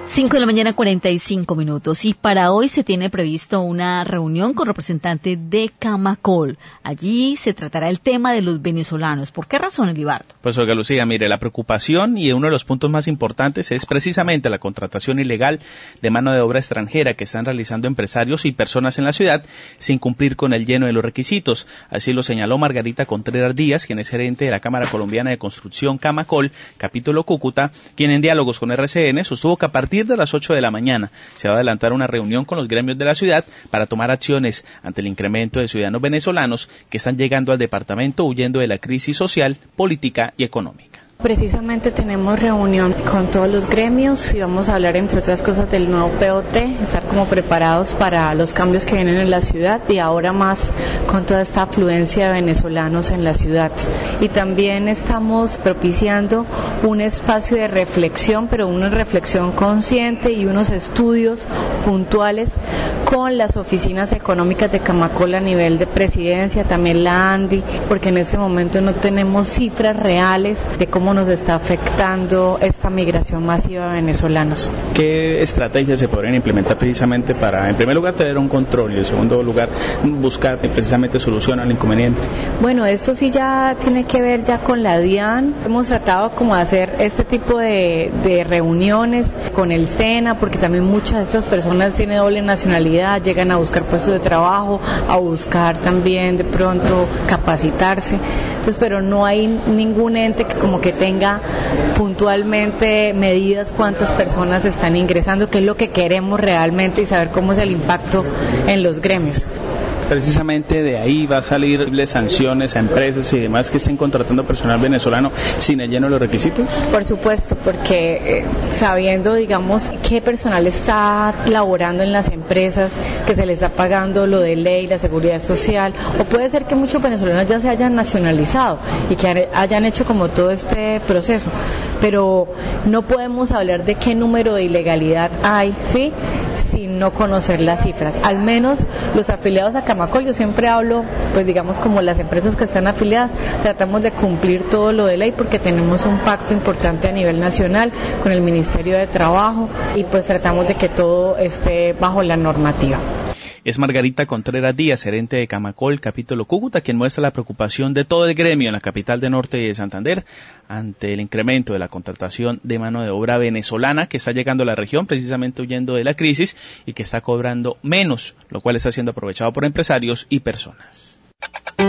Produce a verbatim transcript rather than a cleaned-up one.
Cinco de la mañana, cuarenta y cinco minutos. Y para hoy se tiene previsto una reunión con representantes de Camacol. Allí se tratará el tema de los venezolanos. ¿Por qué razón, Elibardo? Pues, Olga Lucía, mire, la preocupación y uno de los puntos más importantes es precisamente la contratación ilegal de mano de obra extranjera que están realizando empresarios y personas en la ciudad sin cumplir con el lleno de los requisitos. Así lo señaló Margarita Contreras Díaz, quien es gerente de la Cámara Colombiana de Construcción Camacol, capítulo Cúcuta, quien en diálogos con R C N sostuvo que a partir de las ocho de la mañana se va a adelantar una reunión con los gremios de la ciudad para tomar acciones ante el incremento de ciudadanos venezolanos que están llegando al departamento huyendo de la crisis social, política y económica. Precisamente tenemos reunión con todos los gremios y vamos a hablar, entre otras cosas, del nuevo P O T, estar como preparados para los cambios que vienen en la ciudad y ahora más con toda esta afluencia de venezolanos en la ciudad. Y también estamos propiciando un espacio de reflexión, pero una reflexión consciente y unos estudios puntuales con las oficinas económicas de Camacol a nivel de presidencia, también la ANDI, porque en este momento no tenemos cifras reales de cómo nos está afectando esta migración masiva de venezolanos. ¿Qué estrategias se podrían implementar precisamente para, en primer lugar, tener un control y en segundo lugar, buscar precisamente solución al inconveniente? Bueno, eso sí ya tiene que ver ya con la DIAN. Hemos tratado como de hacer este tipo de, de reuniones con el SENA, porque también muchas de estas personas tienen doble nacionalidad, llegan a buscar puestos de trabajo, a buscar también de pronto capacitarse. Entonces, pero no hay ningún ente que como que tenga puntualmente medidas cuántas personas están ingresando, que es lo que queremos realmente y saber cómo es el impacto en los gremios. Precisamente de ahí va a salir sanciones a empresas y demás que estén contratando personal venezolano sin el lleno de los requisitos. Por supuesto, porque eh, sabiendo, digamos, qué personal está laborando en las empresas, que se les está pagando lo de ley, la seguridad social, o puede ser que muchos venezolanos ya se hayan nacionalizado y que hayan hecho como todo este proceso, pero no podemos hablar de qué número de ilegalidad hay, ¿sí?, sin no conocer las cifras. Al menos los afiliados a Camacol, yo siempre hablo, pues digamos como las empresas que están afiliadas, tratamos de cumplir todo lo de ley porque tenemos un pacto importante a nivel nacional con el Ministerio de Trabajo y pues tratamos de que todo esté bajo la normativa. Es Margarita Contreras Díaz, gerente de Camacol, capítulo Cúcuta, quien muestra la preocupación de todo el gremio en la capital de Norte de Santander ante el incremento de la contratación de mano de obra venezolana que está llegando a la región precisamente huyendo de la crisis y que está cobrando menos, lo cual está siendo aprovechado por empresarios y personas.